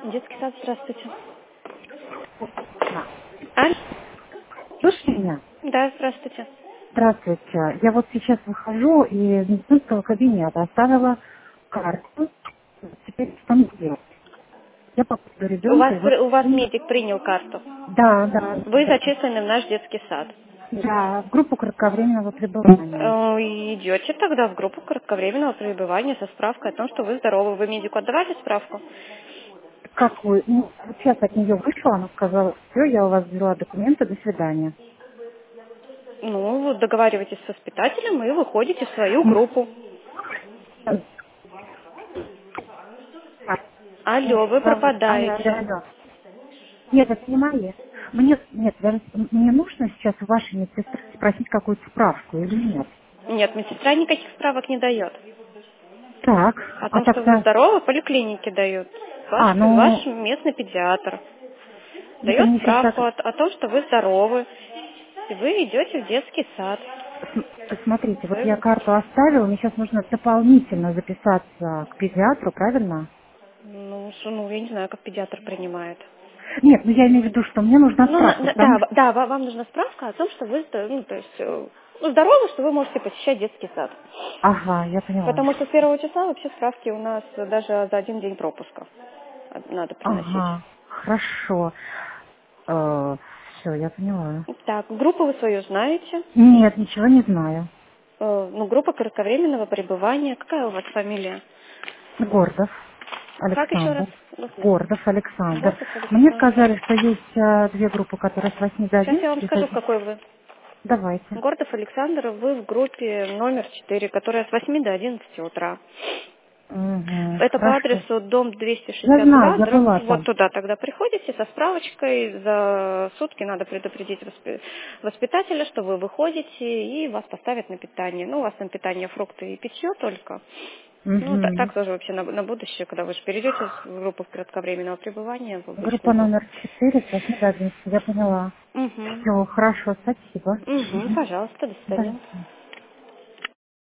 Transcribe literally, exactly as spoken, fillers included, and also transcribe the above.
Детский сад, здравствуйте. Да. Аль? Слышите меня? Да, здравствуйте. Здравствуйте. Я вот сейчас выхожу из медицинского кабинета, оставила карту. Теперь что мне делать? Я по поводу У вас, ребенка, и вот... при- у вас медик принял карту. Да, да, Вы да. зачислены в наш детский сад. Да, в группу кратковременного пребывания. Э, Идете тогда в группу кратковременного пребывания со справкой о том, что вы здоровы. Вы медику отдавали справку? Какую? Ну, вот сейчас от нее вышла, она сказала, все, я у вас взяла документы, до свидания. Ну, вот договариваетесь с воспитателем и выходите в свою М, группу. Алло, вы Алло, алло, пропадаете. алло. Нет, это не мои. Мне, нет, даже мне нужно сейчас у вашей медсестры спросить какую-то справку или нет? Нет, медсестра никаких справок не дает. Так, О а том, что вы тогда... здоровы, поликлиники дают. А, Ваш, ваш ну, местный педиатр это дает мне сейчас справку так... о, о том, что вы здоровы, и вы идете в детский сад. см- Смотрите, вот я Вы- карту оставила, мне сейчас нужно дополнительно записаться к педиатру, правильно? Ну, с- ну, я не знаю, как педиатр принимает. Нет, ну я имею в виду, что мне нужна Ну, на- справка, на- потому да, что... в- да, ва- вам нужна справка о том, что вы здо- ну, то есть, э, ну, здоровы, что вы можете посещать детский сад. Ага, я поняла. Потому что с первого числа вообще справки у нас даже за один день пропуска надо приносить. Ага, хорошо. Все, я поняла. Так, группу вы свою знаете. Нет, ничего не знаю. Э, Ну, группа кратковременного пребывания. Какая у вас фамилия? Гордов Как еще раз? Александр. Гордов Александр. Гордов Мне Александр. сказали, что есть а, две группы, которые с восьми до Сейчас я вам одиннадцати. скажу, в какой вы. Давайте. Гордов Александр, вы в группе номер четыре, которая с восьми до одиннадцати утра. Угу, Это по хорошо. адресу дом Я знаю, двести шестьдесят два, я дробь- была вот там. туда тогда приходите со справочкой. За сутки надо предупредить воспи- воспитателя, что вы выходите, и вас поставят на питание. Ну, у вас на питание фрукты и питье только. Ну, та- Угу. так тоже вообще на, на будущее, когда вы же перейдете в группу кратковременного пребывания в Группа обычную группу. номер четыре с восьми до одиннадцати. Я поняла. Угу. Все, хорошо, спасибо. Угу, Мгм. пожалуйста, до До свидания. свидания.